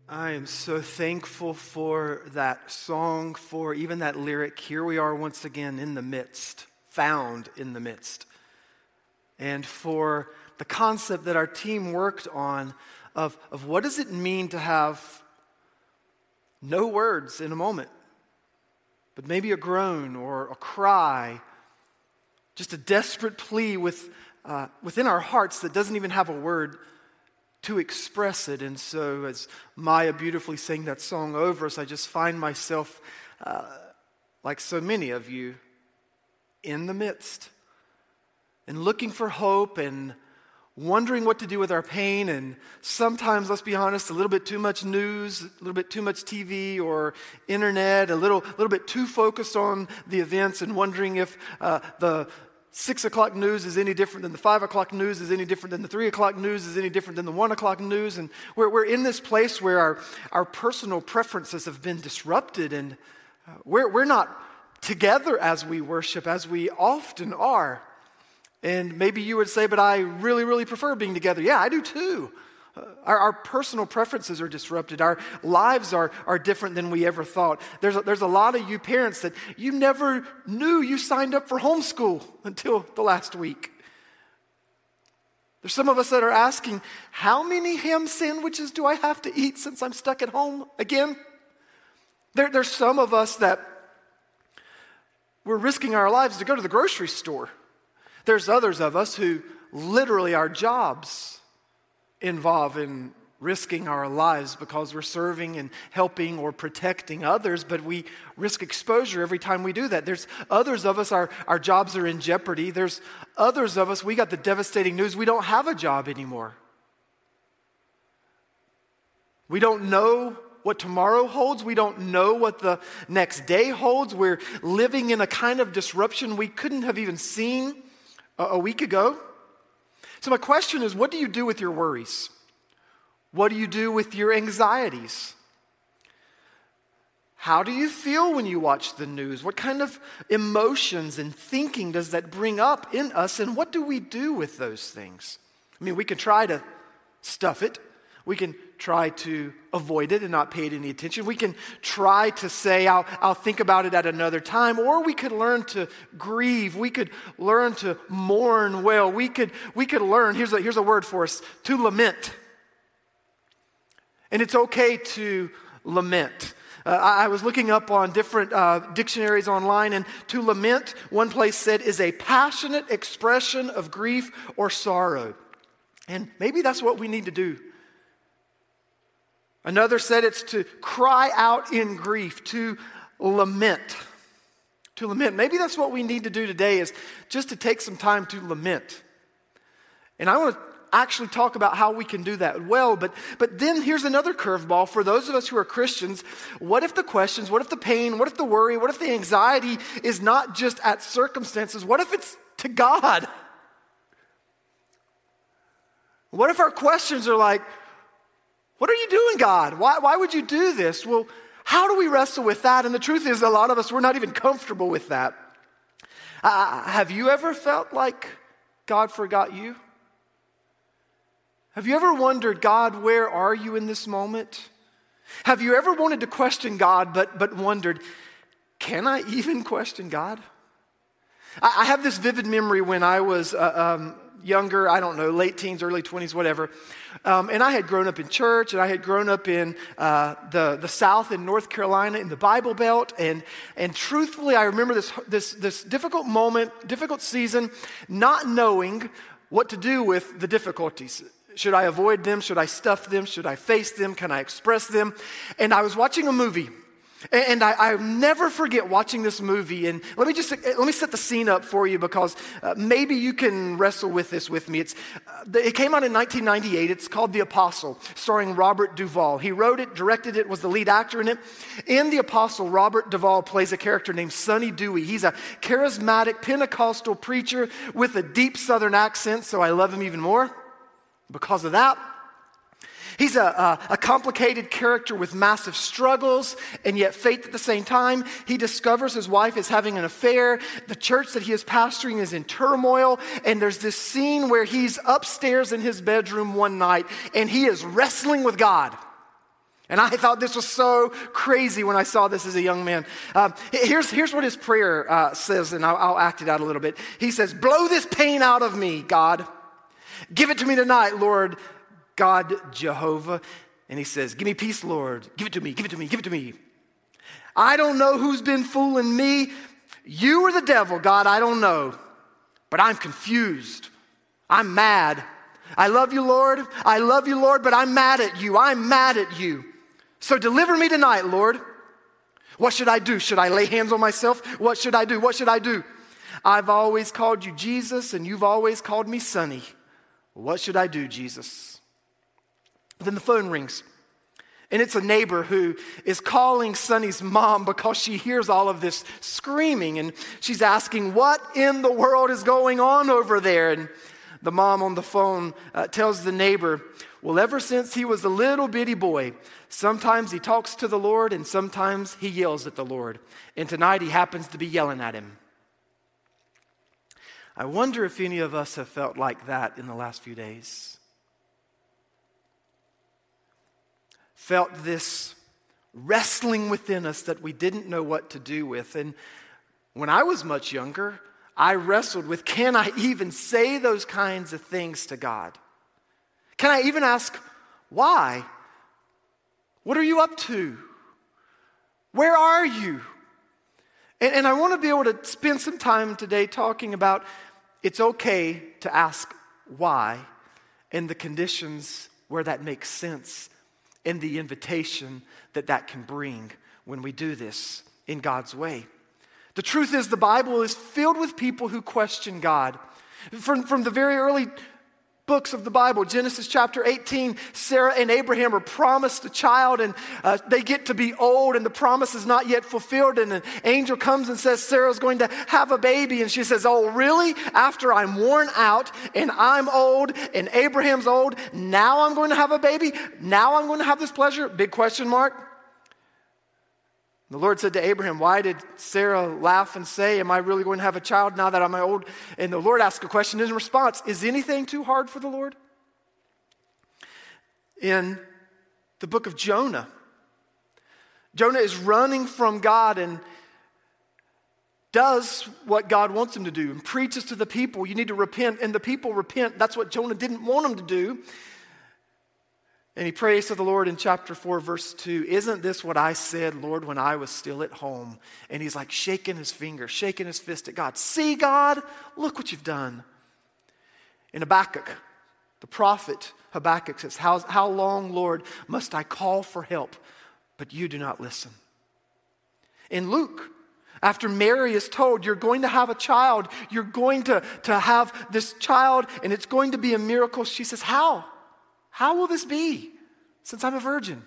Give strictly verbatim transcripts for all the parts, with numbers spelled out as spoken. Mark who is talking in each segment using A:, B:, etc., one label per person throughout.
A: I am so thankful for that song, for even that lyric. Here we are once again in the midst, found in the midst. And for the concept that our team worked on of, of what does it mean to have no words in a moment, but maybe a groan or a cry, just a desperate plea with, uh, within our hearts that doesn't even have a word to express it. And so as Maya beautifully sang that song over us, I just find myself, uh, like so many of you, in the midst and looking for hope and wondering what to do with our pain. And sometimes, let's be honest, a little bit too much news, a little bit too much T V or internet, a little, little bit too focused on the events and wondering if uh, the Six o'clock news is any different than the five o'clock news, is any different than the three o'clock news, is any different than the one o'clock news. And we're, we're in this place where our, our personal preferences have been disrupted, and uh, we're, we're not together as we worship, as we often are. And maybe you would say, but I really, really prefer being together. Yeah, I do too. Uh, our, our personal preferences are disrupted. Our lives are, are different than we ever thought. There's a, there's a lot of you parents that you never knew you signed up for homeschool until the last week. There's some of us that are asking, how many ham sandwiches do I have to eat since I'm stuck at home again? There, there's some of us that we're risking our lives to go to the grocery store. There's others of us who literally our jobs involve in risking our lives because we're serving and helping or protecting others, but we risk exposure every time we do that. There's others of us, our, our jobs are in jeopardy. There's others of us, we got the devastating news, we don't have a job anymore. We don't know what tomorrow holds. We don't know what the next day holds. We're living in a kind of disruption we couldn't have even seen a, a week ago. So my question is, what do you do with your worries? What do you do with your anxieties? How do you feel when you watch the news? What kind of emotions and thinking does that bring up in us? And what do we do with those things? I mean, we can try to stuff it. We can try to avoid it and not pay it any attention. We can try to say, I'll, I'll think about it at another time. Or we could learn to grieve. We could learn to mourn well. We could, we could learn, here's a, here's a word for us, to lament. And it's okay to lament. Uh, I, I was looking up on different uh, dictionaries online, and to lament, one place said, is a passionate expression of grief or sorrow. And maybe that's what we need to do. Another said it's to cry out in grief, to lament. To lament. Maybe that's what we need to do today, is just to take some time to lament. And I want to actually talk about how we can do that well, but, but then here's another curveball for those of us who are Christians. What if the questions, what if the pain, what if the worry, what if the anxiety is not just at circumstances? What if it's to God? What if our questions are like, what are you doing, God? Why, why would you do this? Well, how do we wrestle with that? And the truth is, a lot of us, we're not even comfortable with that. Uh, have you ever felt like God forgot you? Have you ever wondered, God, where are you in this moment? Have you ever wanted to question God, but, but wondered, can I even question God? I, I have this vivid memory when I was uh, um, younger, I don't know, late teens, early twenties, whatever. Um, and I had grown up in church, and I had grown up in uh, the, the South in North Carolina in the Bible Belt. And, and truthfully, I remember this, this, this difficult moment, difficult season, not knowing what to do with the difficulties. Should I avoid them? Should I stuff them? Should I face them? Can I express them? And I was watching a movie. And I, I'll never forget watching this movie. And let me just let me set the scene up for you, because uh, maybe you can wrestle with this with me. It's uh, it came out in nineteen ninety-eight. It's called The Apostle, starring Robert Duvall. He wrote it, directed it, was the lead actor in it. In The Apostle, Robert Duvall plays a character named Sonny Dewey. He's a charismatic Pentecostal preacher with a deep Southern accent, so I love him even more because of that. He's a, a, a complicated character with massive struggles and yet faith at the same time. He discovers his wife is having an affair. The church that he is pastoring is in turmoil. And there's this scene where he's upstairs in his bedroom one night and he is wrestling with God. And I thought this was so crazy when I saw this as a young man. Um, here's, here's what his prayer uh, says, and I'll, I'll act it out a little bit. He says, blow this pain out of me, God. Give it to me tonight, Lord God Jehovah. And he says, give me peace, Lord. Give it to me, give it to me, give it to me. I don't know who's been fooling me. You or the devil, God, I don't know. But I'm confused. I'm mad. I love you, Lord. I love you, Lord, but I'm mad at you. I'm mad at you. So deliver me tonight, Lord. What should I do? Should I lay hands on myself? What should I do? What should I do? I've always called you Jesus, and you've always called me Sonny. What should I do, Jesus? Then the phone rings. And it's a neighbor who is calling Sonny's mom because she hears all of this screaming. And she's asking, what in the world is going on over there? And the mom on the phone uh, tells the neighbor, well, ever since he was a little bitty boy, sometimes he talks to the Lord and sometimes he yells at the Lord. And tonight he happens to be yelling at him. I wonder if any of us have felt like that in the last few days. Felt this wrestling within us that we didn't know what to do with. And when I was much younger, I wrestled with, can I even say those kinds of things to God? Can I even ask, why? What are you up to? Where are you? And, and I want to be able to spend some time today talking about it's okay to ask why and the conditions where that makes sense and the invitation that that can bring when we do this in God's way. The truth is the Bible is filled with people who question God. From, from the very early books of the Bible, Genesis chapter eighteen, Sarah and Abraham are promised a child, and uh, they get to be old, and the promise is not yet fulfilled, and an angel comes and says, Sarah's going to have a baby, and she says, oh, really? After I'm worn out, and I'm old, and Abraham's old, now I'm going to have a baby? Now I'm going to have this pleasure? Big question mark. The Lord said to Abraham, why did Sarah laugh and say, am I really going to have a child now that I'm old? And the Lord asked a question in response, is anything too hard for the Lord? In the book of Jonah, Jonah is running from God and does what God wants him to do and preaches to the people, you need to repent, and the people repent. That's what Jonah didn't want them to do. And he prays to the Lord in chapter four, verse two, isn't this what I said, Lord, when I was still at home? And he's like shaking his finger, shaking his fist at God. See, God, look what you've done. In Habakkuk, the prophet Habakkuk says, how, how long, Lord, must I call for help, but you do not listen? In Luke, after Mary is told, you're going to have a child, you're going to, to have this child, and it's going to be a miracle, she says, how? How will this be, since I'm a virgin?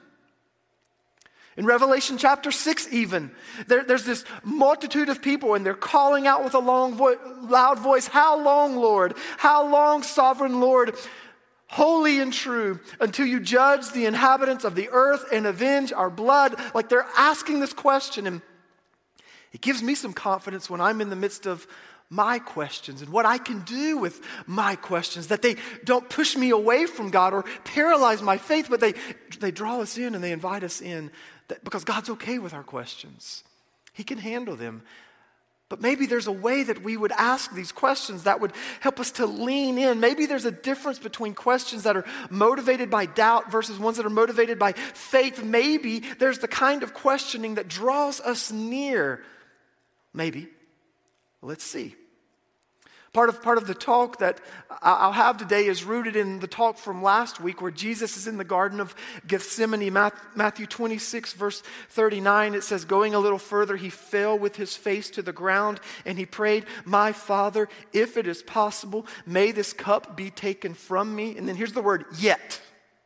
A: In Revelation chapter six even, there, there's this multitude of people and they're calling out with a long vo- loud voice, how long, Lord? How long, sovereign Lord? Holy and true, until you judge the inhabitants of the earth and avenge our blood. Like they're asking this question, and it gives me some confidence when I'm in the midst of my questions and what I can do with my questions, that they don't push me away from God or paralyze my faith, but they, they draw us in and they invite us in that, because God's okay with our questions. He can handle them. But maybe there's a way that we would ask these questions that would help us to lean in. Maybe there's a difference between questions that are motivated by doubt versus ones that are motivated by faith. Maybe there's the kind of questioning that draws us near. Maybe. Let's see. Part of, part of the talk that I'll have today is rooted in the talk from last week where Jesus is in the Garden of Gethsemane, Matthew twenty-six, verse thirty-nine. It says, going a little further, he fell with his face to the ground and he prayed, my Father, if it is possible, may this cup be taken from me. And then here's the word, yet.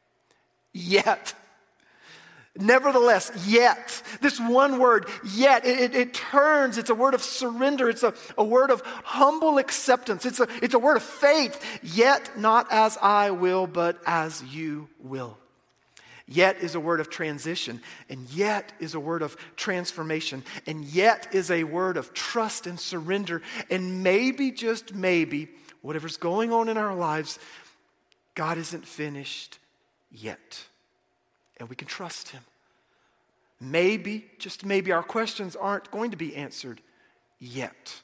A: Yet. Nevertheless, yet, this one word, yet, it, it, it turns, it's a word of surrender, it's a, a word of humble acceptance, it's a, it's a word of faith, yet not as I will, but as you will. Yet is a word of transition, and yet is a word of transformation, and yet is a word of trust and surrender, and maybe, just maybe, whatever's going on in our lives, God isn't finished yet. and we can trust him. Maybe, just maybe, our questions aren't going to be answered yet.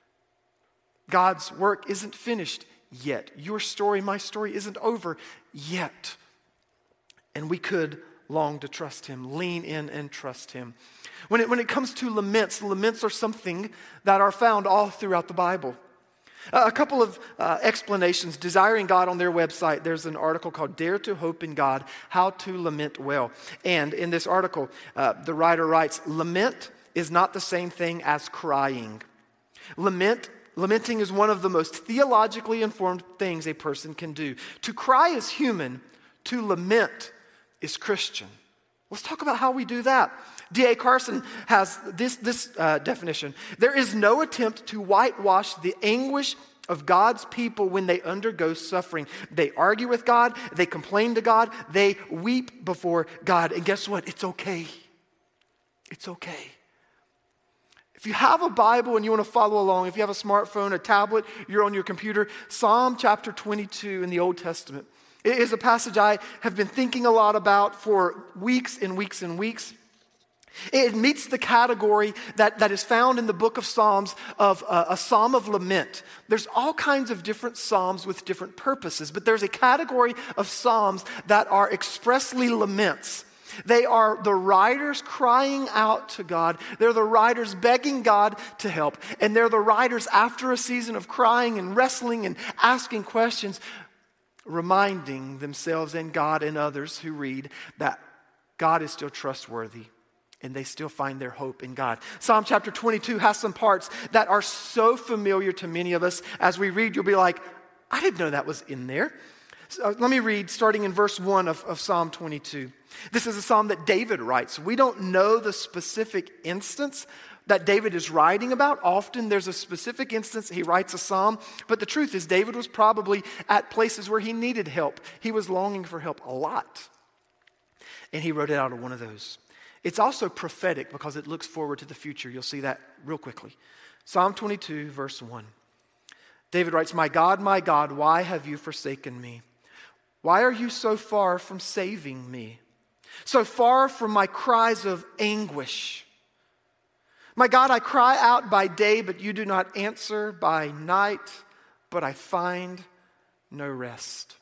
A: God's work isn't finished yet. Your story, my story, isn't over yet. And we could long to trust him, lean in and trust him. When it, when it comes to laments, laments are something that are found all throughout the Bible. Uh, a couple of uh, explanations. Desiring God on their website, there's an article called Dare to Hope in God, How to Lament Well. And in this article, uh, the writer writes, lament is not the same thing as crying. Lament Lamenting is one of the most theologically informed things a person can do. To cry is human, to lament is Christian. Let's talk about how we do that. D A Carson has this, this uh, definition. There is no attempt to whitewash the anguish of God's people when they undergo suffering. They argue with God, they complain to God, they weep before God. And guess what? It's okay. It's okay. If you have a Bible and you want to follow along, if you have a smartphone, a tablet, you're on your computer, Psalm chapter twenty-two in the Old Testament. It is a passage I have been thinking a lot about for weeks and weeks and weeks. It meets the category that, that is found in the book of Psalms of uh, a psalm of lament. There's all kinds of different psalms with different purposes, but there's a category of psalms that are expressly laments. They are the writers crying out to God. They're the writers begging God to help. And they're the writers after a season of crying and wrestling and asking questions, reminding themselves and God and others who read that God is still trustworthy and they still find their hope in God. Psalm chapter twenty-two has some parts that are so familiar to many of us. As we read, you'll be like, I didn't know that was in there. So let me read starting in verse one of, of Psalm twenty-two. This is a psalm that David writes. We don't know the specific instance that David is writing about. Often there's a specific instance he writes a psalm, but the truth is David was probably at places where he needed help. He was longing for help a lot. And he wrote it out of one of those. It's also prophetic because it looks forward to the future. You'll see that real quickly. Psalm twenty-two, verse one. David writes, My God, my God, why have you forsaken me? Why are you so far from saving me? So far from my cries of anguish. My God, I cry out by day, but you do not answer, by night, but I find no rest.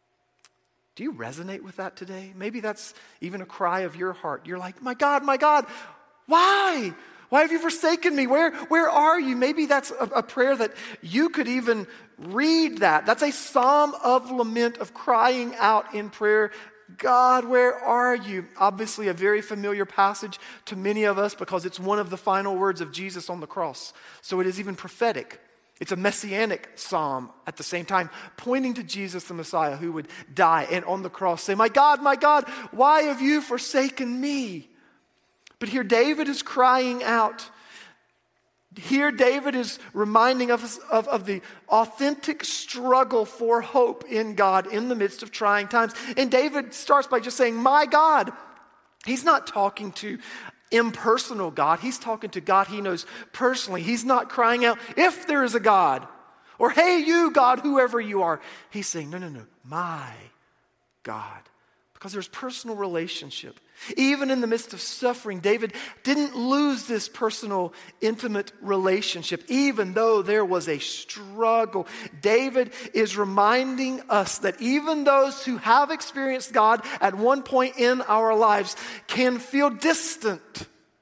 A: Do you resonate with that today? Maybe that's even a cry of your heart. You're like, my God, my God, why? Why have you forsaken me? Where, where are you? Maybe that's a, a prayer that you could even read that. That's a psalm of lament, of crying out in prayer. God, where are you? Obviously a very familiar passage to many of us because it's one of the final words of Jesus on the cross. So it is even prophetic. It's a messianic psalm at the same time, pointing to Jesus the Messiah who would die and on the cross say, My God, my God, why have you forsaken me? But here David is crying out. Here David is reminding us of, of the authentic struggle for hope in God in the midst of trying times. And David starts by just saying, my God. He's not talking to impersonal God. He's talking to God he knows personally. He's not crying out, if there is a God, or hey you God, whoever you are. He's saying, no, no, no, my God. Because there's personal relationship. Even in the midst of suffering, David didn't lose this personal, intimate relationship, even though there was a struggle. David is reminding us that even those who have experienced God at one point in our lives can feel distant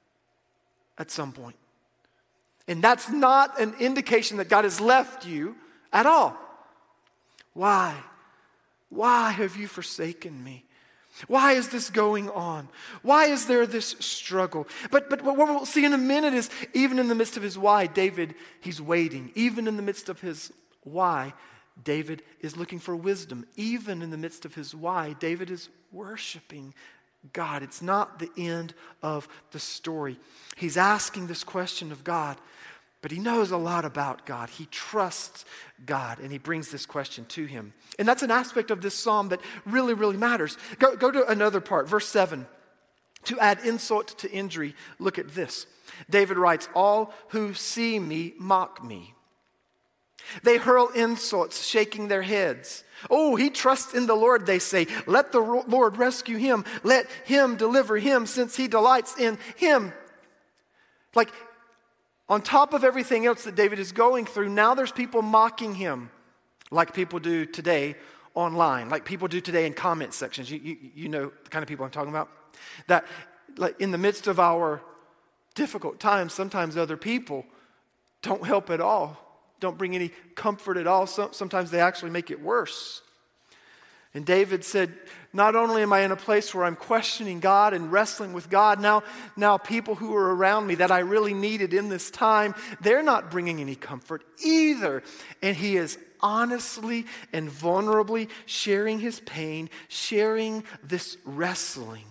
A: at some point. And that's not an indication that God has left you at all. Why? Why have you forsaken me? Why is this going on? Why is there this struggle? But but what we'll see in a minute is even in the midst of his why, David, he's waiting. Even in the midst of his why, David is looking for wisdom. Even in the midst of his why, David is worshiping God. It's not the end of the story. He's asking this question of God, but he knows a lot about God. He trusts God, and he brings this question to him. And that's an aspect of this psalm that really, really matters. Go, go to another part, verse seven. To add insult to injury, look at this. David writes, all who see me mock me. They hurl insults, shaking their heads. Oh, he trusts in the Lord, they say. Let the Lord rescue him. Let him deliver him, since he delights in him. Like, on top of everything else that David is going through, now there's people mocking him, like people do today online, like people do today in comment sections. You, you, you know the kind of people I'm talking about? That, like, in the midst of our difficult times, sometimes other people don't help at all, don't bring any comfort at all. So, sometimes they actually make it worse. And David said, not only am I in a place where I'm questioning God and wrestling with God, now, now people who are around me that I really needed in this time, they're not bringing any comfort either. And he is honestly and vulnerably sharing his pain, sharing this wrestling.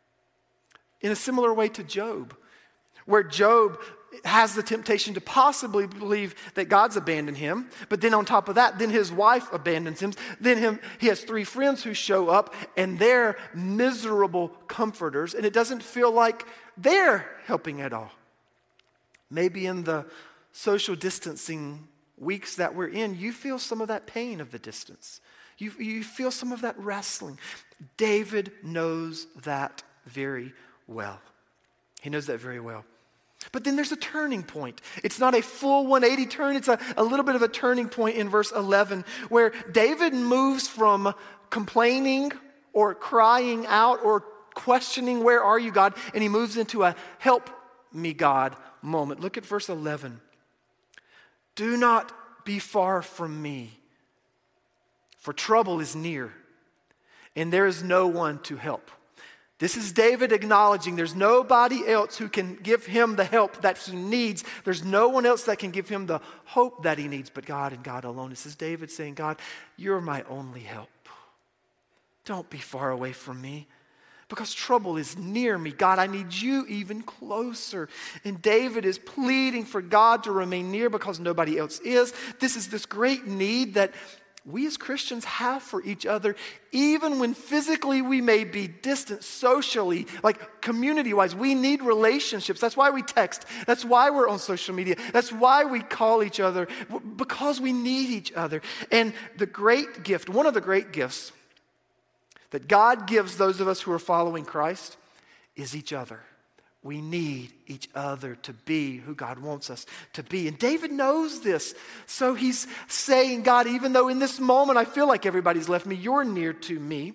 A: In a similar way to Job, where Job has the temptation to possibly believe that God's abandoned him, but then on top of that, then his wife abandons him. Then him, he has three friends who show up, and they're miserable comforters, and it doesn't feel like they're helping at all. Maybe in the social distancing weeks that we're in, you feel some of that pain of the distance. You, you feel some of that wrestling. David knows that very well. He knows that very well. But then there's a turning point. It's not a full one eighty turn. It's a, a little bit of a turning point in verse eleven, where David moves from complaining or crying out or questioning, where are you, God? And he moves into a help me, God moment. Look at verse eleven. Do not be far from me, for trouble is near, and there is no one to help. This is David acknowledging there's nobody else who can give him the help that he needs. There's no one else that can give him the hope that he needs but God and God alone. This is David saying, God, you're my only help. Don't be far away from me, because trouble is near me. God, I need you even closer. And David is pleading for God to remain near because nobody else is. This is this great need that we as Christians have for each other, even when physically we may be distant, socially, like community-wise. We need relationships. That's why we text. That's why we're on social media. That's why we call each other, because we need each other. And the great gift, one of the great gifts that God gives those of us who are following Christ is each other. We need each other to be who God wants us to be. And David knows this. So he's saying, God, even though in this moment I feel like everybody's left me, you're near to me.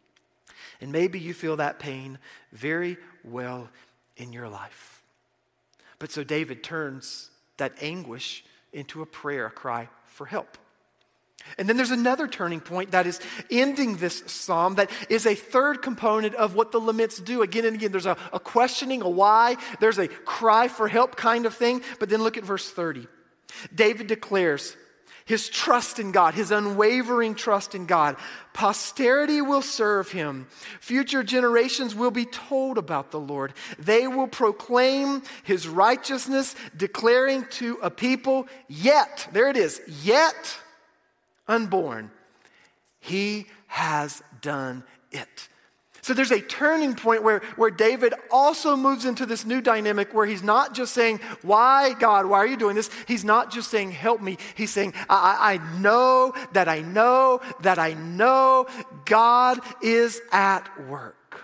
A: And maybe you feel that pain very well in your life. But so David turns that anguish into a prayer, a cry for help. And then there's another turning point that is ending this psalm that is a third component of what the laments do. Again and again, there's a, a questioning, a why. There's a cry for help kind of thing. But then look at verse thirty. David declares his trust in God, his unwavering trust in God. Posterity will serve him. Future generations will be told about the Lord. They will proclaim his righteousness, declaring to a people, yet, there it is, yet unborn, he has done it. So there's a turning point where, where David also moves into this new dynamic where he's not just saying, why, God, why are you doing this? He's not just saying, help me. He's saying, I, I know that I know that I know God is at work.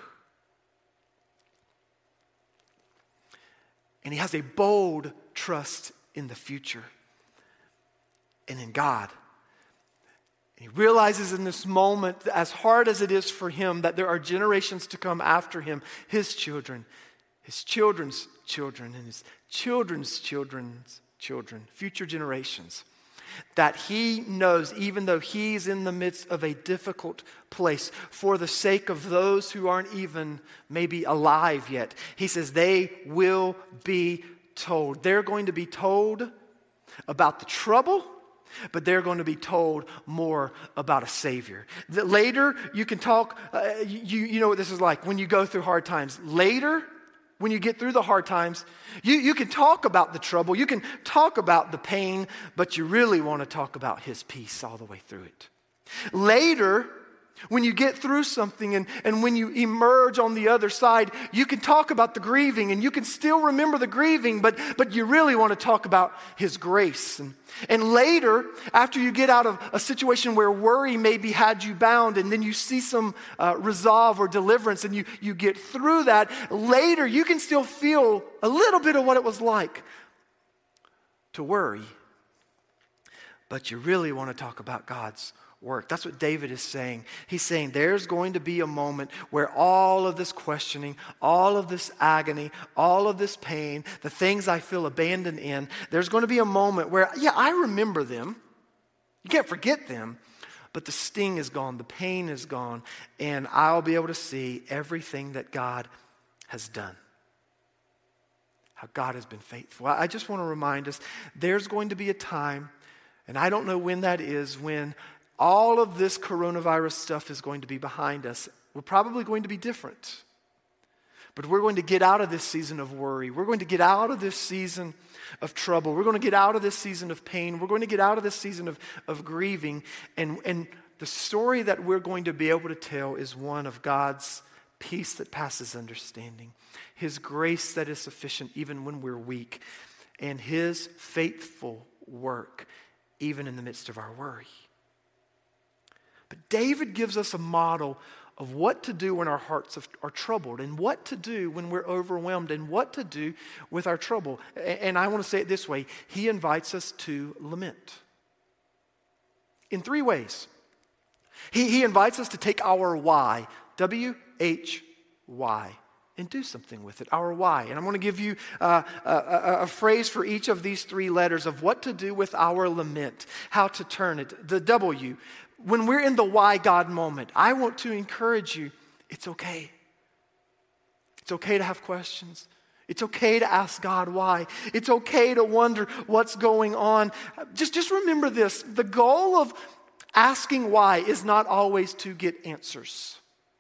A: And he has a bold trust in the future and in God. He realizes in this moment, as hard as it is for him, that there are generations to come after him, his children, his children's children, and his children's children's children, future generations, that he knows, even though he's in the midst of a difficult place, for the sake of those who aren't even maybe alive yet, he says they will be told. They're going to be told about the trouble, but they're going to be told more about a Savior. That later, you can talk, uh, you, you know what this is like when you go through hard times. Later, when you get through the hard times, you, you can talk about the trouble, you can talk about the pain, but you really want to talk about his peace all the way through it. Later, When you get through something and, and when you emerge on the other side, you can talk about the grieving and you can still remember the grieving, but, but you really want to talk about His grace. And, and later, after you get out of a situation where worry maybe had you bound and then you see some uh, resolve or deliverance and you, you get through that, later you can still feel a little bit of what it was like to worry. But you really want to talk about God's work. That's what David is saying. He's saying there's going to be a moment where all of this questioning, all of this agony, all of this pain, the things I feel abandoned in, there's going to be a moment where, yeah, I remember them. You can't forget them, but the sting is gone, the pain is gone, and I'll be able to see everything that God has done. How God has been faithful. I just want to remind us, there's going to be a time, and I don't know when that is, when all of this coronavirus stuff is going to be behind us. We're probably going to be different. But we're going to get out of this season of worry. We're going to get out of this season of trouble. We're going to get out of this season of pain. We're going to get out of this season of, of grieving. And, and the story that we're going to be able to tell is one of God's peace that passes understanding. His grace that is sufficient even when we're weak. And His faithful work even in the midst of our worry. But David gives us a model of what to do when our hearts are troubled and what to do when we're overwhelmed and what to do with our trouble. And I want to say it this way. He invites us to lament in three ways. He, he invites us to take our why, W H Y, and do something with it, our why. And I'm going to give you uh, a, a, a phrase for each of these three letters of what to do with our lament, how to turn it. The W. When we're in the why God moment, I want to encourage you, it's okay. It's okay to have questions. It's okay to ask God why. It's okay to wonder what's going on. Just, just remember this. The goal of asking why is not always to get answers.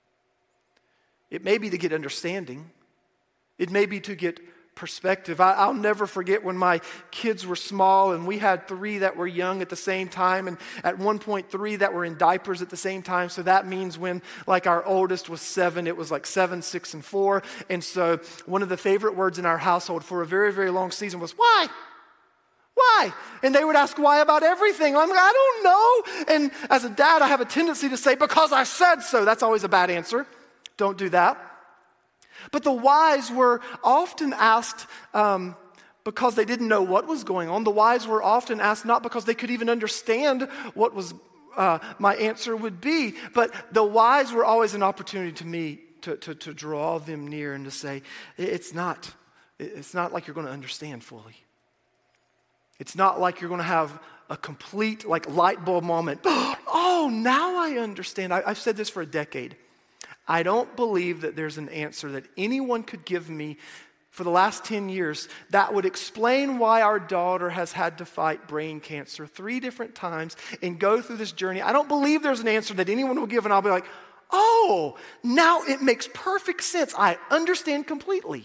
A: It may be to get understanding. It may be to get perspective. I, I'll never forget when my kids were small and we had three that were young at the same time, and at one point three that were in diapers at the same time. So that means when like our oldest was seven, it was like seven, six, and four. And so one of the favorite words in our household for a very, very long season was why? Why? And they would ask why about everything. I'm like, I don't know. And as a dad, I have a tendency to say, because I said so. That's always a bad answer. Don't do that. But the whys were often asked um, because they didn't know what was going on. The whys were often asked not because they could even understand what was uh, my answer would be, but the whys were always an opportunity to me to, to, to draw them near and to say, it's not, it's not like you're going to understand fully. It's not like you're going to have a complete like light bulb moment. Oh, now I understand. I, I've said this for a decade. I don't believe that there's an answer that anyone could give me for the last ten years that would explain why our daughter has had to fight brain cancer three different times and go through this journey. I don't believe there's an answer that anyone will give and I'll be like, oh, now it makes perfect sense. I understand completely.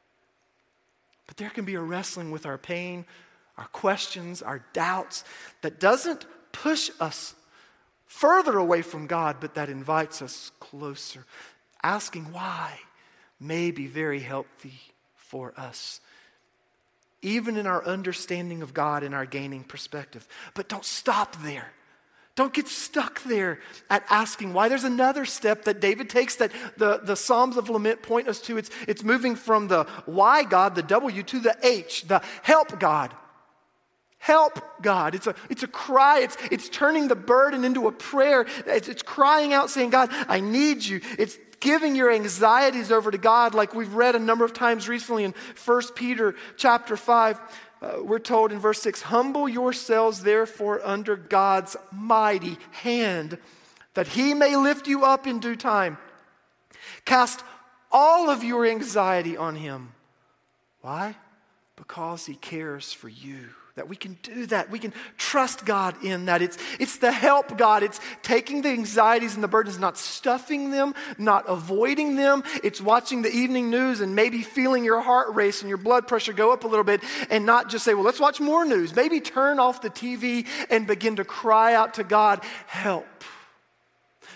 A: But there can be a wrestling with our pain, our questions, our doubts that doesn't push us further away from God, but that invites us closer. Asking why may be very healthy for us, even in our understanding of God and our gaining perspective. But don't stop there. Don't get stuck there at asking why. There's another step that David takes that the, the Psalms of Lament point us to. It's, it's moving from the why God, the W, to the H, the help God. Help, God. It's a, it's a cry. It's, it's turning the burden into a prayer. It's, it's crying out saying, God, I need you. It's giving your anxieties over to God, like we've read a number of times recently in First Peter chapter five. Uh, we're told in verse six, humble yourselves therefore under God's mighty hand, that He may lift you up in due time. Cast all of your anxiety on Him. Why? Because He cares for you. That we can do that. We can trust God in that. It's, it's the help God. It's taking the anxieties and the burdens, not stuffing them, not avoiding them. It's watching the evening news and maybe feeling your heart race and your blood pressure go up a little bit and not just say, well, let's watch more news. Maybe turn off the T V and begin to cry out to God, help.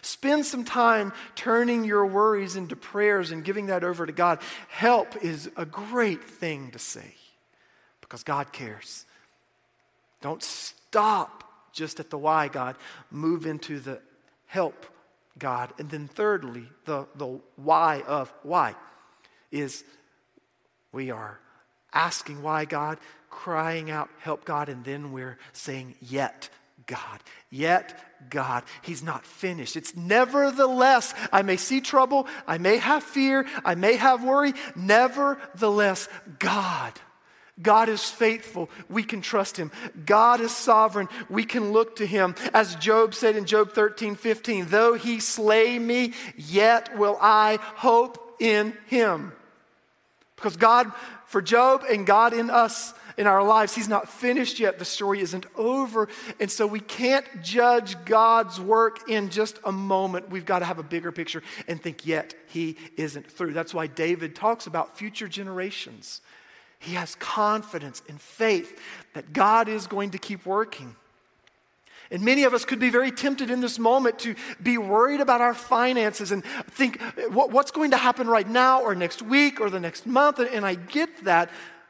A: Spend some time turning your worries into prayers and giving that over to God. Help is a great thing to say because God cares. Don't stop just at the why, God. Move into the help, God. And then thirdly, the, the why of why is we are asking why, God, crying out, help, God, and then we're saying, yet, God. Yet, God. He's not finished. It's nevertheless, I may see trouble, I may have fear, I may have worry, nevertheless, God. God is faithful. We can trust him. God is sovereign. We can look to him. As Job said in Job thirteen fifteen, though he slay me, yet will I hope in him. Because God, for Job and God in us, in our lives, he's not finished yet. The story isn't over. And so we can't judge God's work in just a moment. We've got to have a bigger picture and think, yet he isn't through. That's why David talks about future generations. He has confidence and faith that God is going to keep working. And many of us could be very tempted in this moment to be worried about our finances and think, what, what's going to happen right now or next week or the next month? And, and I get that.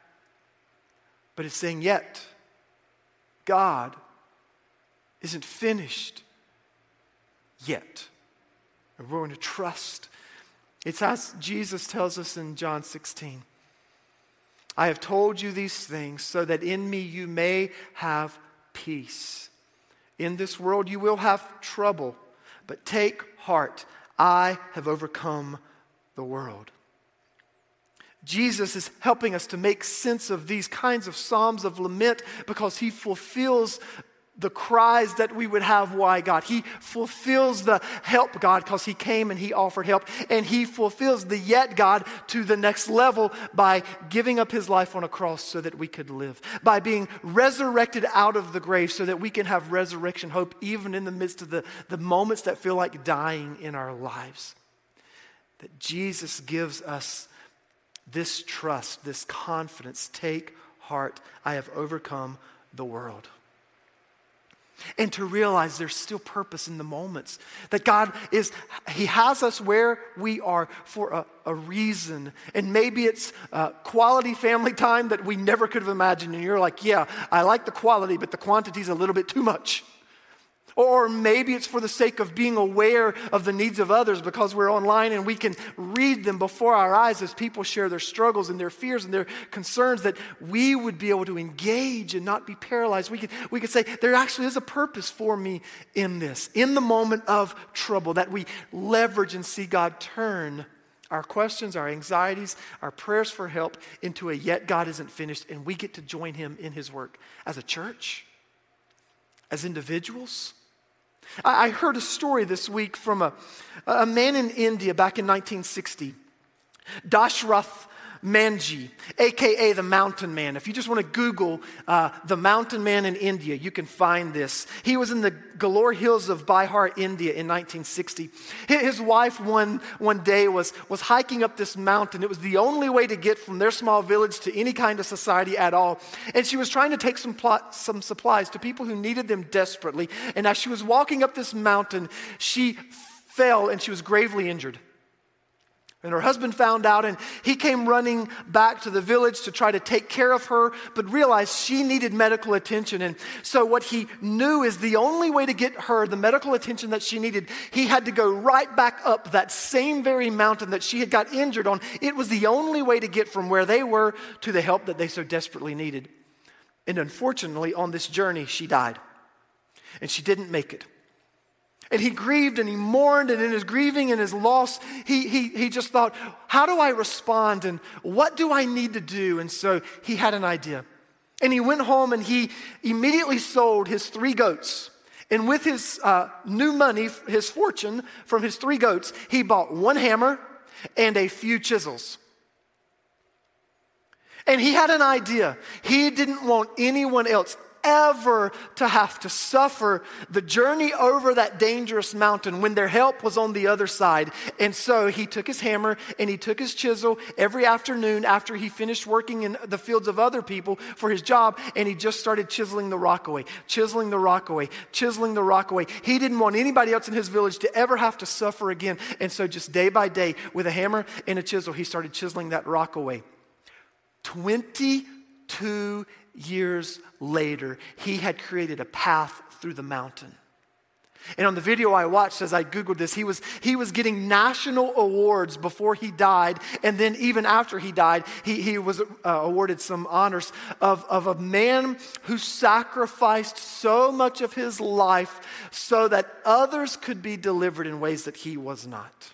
A: But it's saying, yet, God isn't finished yet. And we're going to trust. It's as Jesus tells us in John sixteen. I have told you these things so that in me you may have peace. In this world you will have trouble, but take heart. I have overcome the world. Jesus is helping us to make sense of these kinds of psalms of lament because he fulfills the cries that we would have, why, God? He fulfills the help, God, because he came and he offered help. And he fulfills the yet, God, to the next level by giving up his life on a cross so that we could live. By being resurrected out of the grave so that we can have resurrection hope even in the midst of the, the moments that feel like dying in our lives. That Jesus gives us this trust, this confidence. Take heart, I have overcome the world. And to realize there's still purpose in the moments. That God is, he has us where we are for a, a reason. And maybe it's uh, quality family time that we never could have imagined. And you're like, yeah, I like the quality, but the quantity's a little bit too much. Or maybe it's for the sake of being aware of the needs of others because we're online and we can read them before our eyes as people share their struggles and their fears and their concerns, that we would be able to engage and not be paralyzed. We could, we could say, there actually is a purpose for me in this, in the moment of trouble, that we leverage and see God turn our questions, our anxieties, our prayers for help into a yet God isn't finished, and we get to join him in his work as a church, as individuals. I heard a story this week from a, a man in India back in nineteen sixty, Dashrath Manji, a k a the Mountain Man. If you just want to Google uh, the Mountain Man in India, you can find this. He was in the Galore Hills of Bihar, India in nineteen sixty. His wife one, one day was, was hiking up this mountain. It was the only way to get from their small village to any kind of society at all. And she was trying to take some, plot, some supplies to people who needed them desperately. And as she was walking up this mountain, she fell and she was gravely injured. And her husband found out, and he came running back to the village to try to take care of her, but realized she needed medical attention. And so what he knew is the only way to get her the medical attention that she needed, he had to go right back up that same very mountain that she had got injured on. It was the only way to get from where they were to the help that they so desperately needed. And unfortunately, on this journey, she died. And she didn't make it. And he grieved and he mourned, and in his grieving and his loss, he, he, he just thought, how do I respond and what do I need to do? And so he had an idea. And he went home and he immediately sold his three goats. And with his uh, new money, his fortune from his three goats, he bought one hammer and a few chisels. And he had an idea. He didn't want anyone else ever to have to suffer the journey over that dangerous mountain when their help was on the other side. And so he took his hammer and he took his chisel every afternoon after he finished working in the fields of other people for his job, and he just started chiseling the rock away, chiseling the rock away, chiseling the rock away. He didn't want anybody else in his village to ever have to suffer again. And so just day by day, with a hammer and a chisel, he started chiseling that rock away. twenty-two years later, he had created a path through the mountain. And on the video I watched as I Googled this, he was, he was getting national awards before he died. And then even after he died, he, he was uh, awarded some honors of, of a man who sacrificed so much of his life so that others could be delivered in ways that he was not.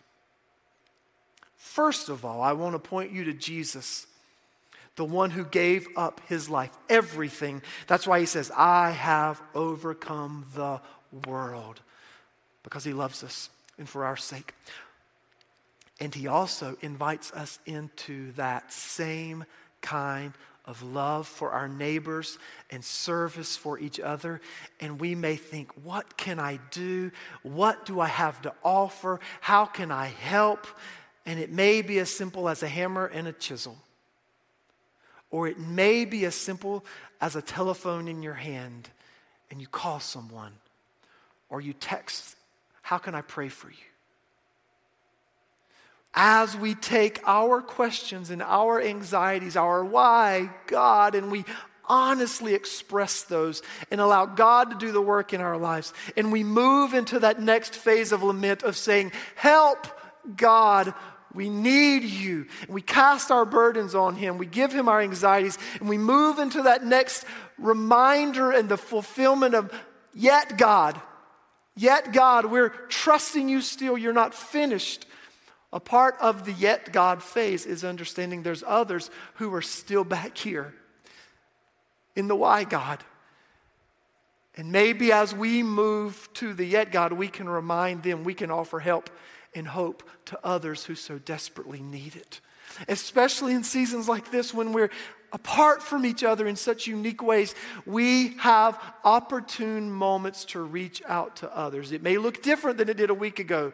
A: First of all, I want to point you to Jesus, the one who gave up his life, everything. That's why he says, I have overcome the world, because he loves us and for our sake. And he also invites us into that same kind of love for our neighbors and service for each other. And we may think, what can I do? What do I have to offer? How can I help? And it may be as simple as a hammer and a chisel. Or it may be as simple as a telephone in your hand and you call someone. Or you text, how can I pray for you? As we take our questions and our anxieties, our why, God, and we honestly express those and allow God to do the work in our lives, and we move into that next phase of lament of saying, help, God, we need you. And we cast our burdens on him. We give him our anxieties, and we move into that next reminder and the fulfillment of, yet God, Yet God, we're trusting you still. You're not finished. A part of the yet God phase is understanding there's others who are still back here in the why God. And maybe as we move to the yet God, we can remind them, we can offer help and hope to others who so desperately need it. Especially in seasons like this when we're apart from each other in such unique ways, we have opportune moments to reach out to others. It may look different than it did a week ago,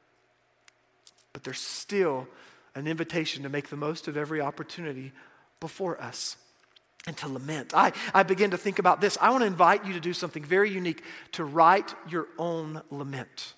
A: but there's still an invitation to make the most of every opportunity before us and to lament. I, I begin to think about this. I want to invite you to do something very unique, to write your own lament.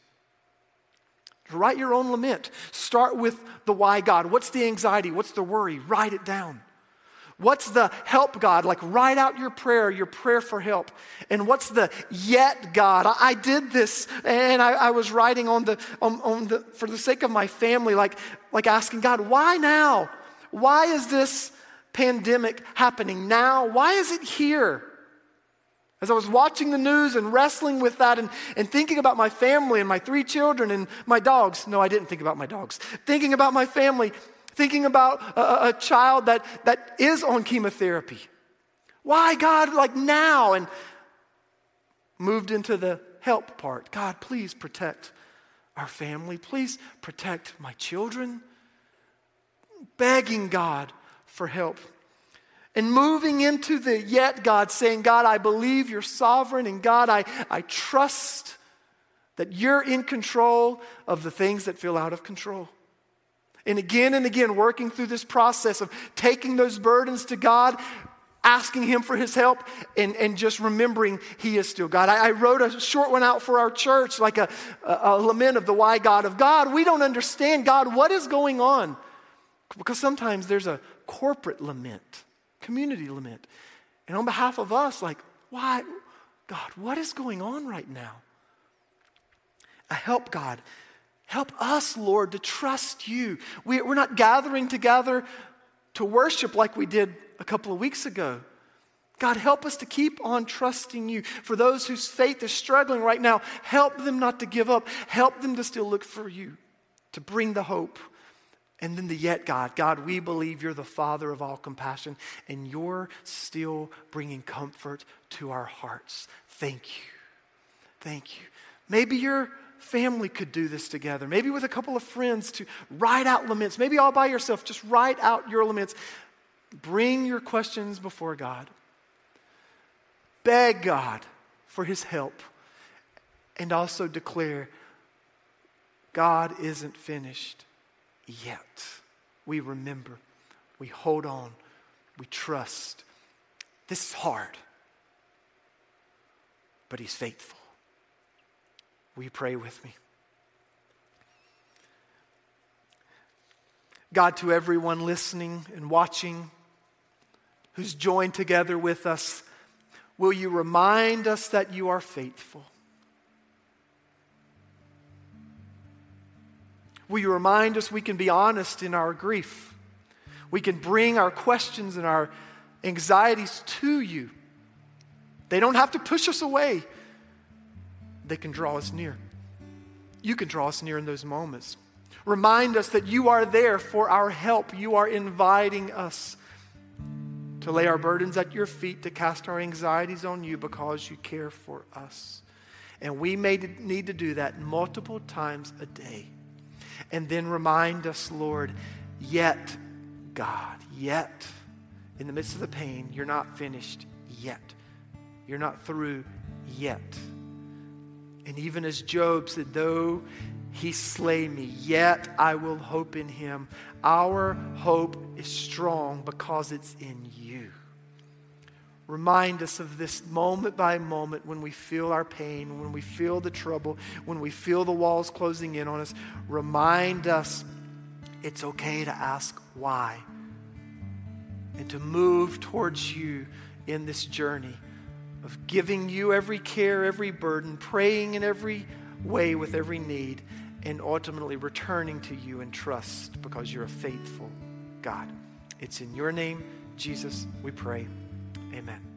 A: To write your own lament. Start with the why God. What's the anxiety? What's the worry? Write it down. What's the help God? Like, write out your prayer, your prayer for help. And what's the yet God? I, I did this, and I, I was writing on the on, on the for the sake of my family, like like asking God, why now? Why is this pandemic happening now? Why is it here? As I was watching the news and wrestling with that and, and thinking about my family and my three children and my dogs. No, I didn't think about my dogs. Thinking about my family. Thinking about a, a child that, that is on chemotherapy. Why, God, like now? And moved into the help part. God, please protect our family. Please protect my children. Begging God for help. And moving into the yet God, saying, God, I believe you're sovereign. And God, I, I trust that you're in control of the things that feel out of control. And again and again, working through this process of taking those burdens to God, asking him for his help, and, and just remembering he is still God. I, I wrote a short one out for our church, like a, a, a lament of the why God of God. We don't understand, God, what is going on? Because sometimes there's a corporate lament, community lament. And on behalf of us, like, why? God, what is going on right now? I help God. Help us, Lord, to trust you. We, we're not gathering together to worship like we did a couple of weeks ago. God, help us to keep on trusting you. For those whose faith is struggling right now, help them not to give up. Help them to still look for you, to bring the hope. And then the yet God. God, we believe you're the Father of all compassion, and you're still bringing comfort to our hearts. Thank you. Thank you. Maybe you're family could do this together. Maybe with a couple of friends to write out laments. Maybe all by yourself, just write out your laments. Bring your questions before God. beg God for his help, and also declare, God isn't finished yet. We remember, we hold on, we trust. This is hard, but he's faithful. Will you pray with me? God, to everyone listening and watching who's joined together with us, will you remind us that you are faithful? Will you remind us we can be honest in our grief? We can bring our questions and our anxieties to you. They don't have to push us away. They can draw us near. You can draw us near in those moments. Remind us that you are there for our help. You are inviting us to lay our burdens at your feet, to cast our anxieties on you because you care for us. And we may need to do that multiple times a day. And then remind us, Lord, yet, God, yet, in the midst of the pain, you're not finished yet. You're not through yet. And even as Job said, though he slay me, yet I will hope in him. Our hope is strong because it's in you. Remind us of this moment by moment when we feel our pain, when we feel the trouble, when we feel the walls closing in on us. Remind us it's okay to ask why and to move towards you in this journey of giving you every care, every burden, praying in every way with every need, and ultimately returning to you in trust because you're a faithful God. It's in your name, Jesus, we pray. Amen.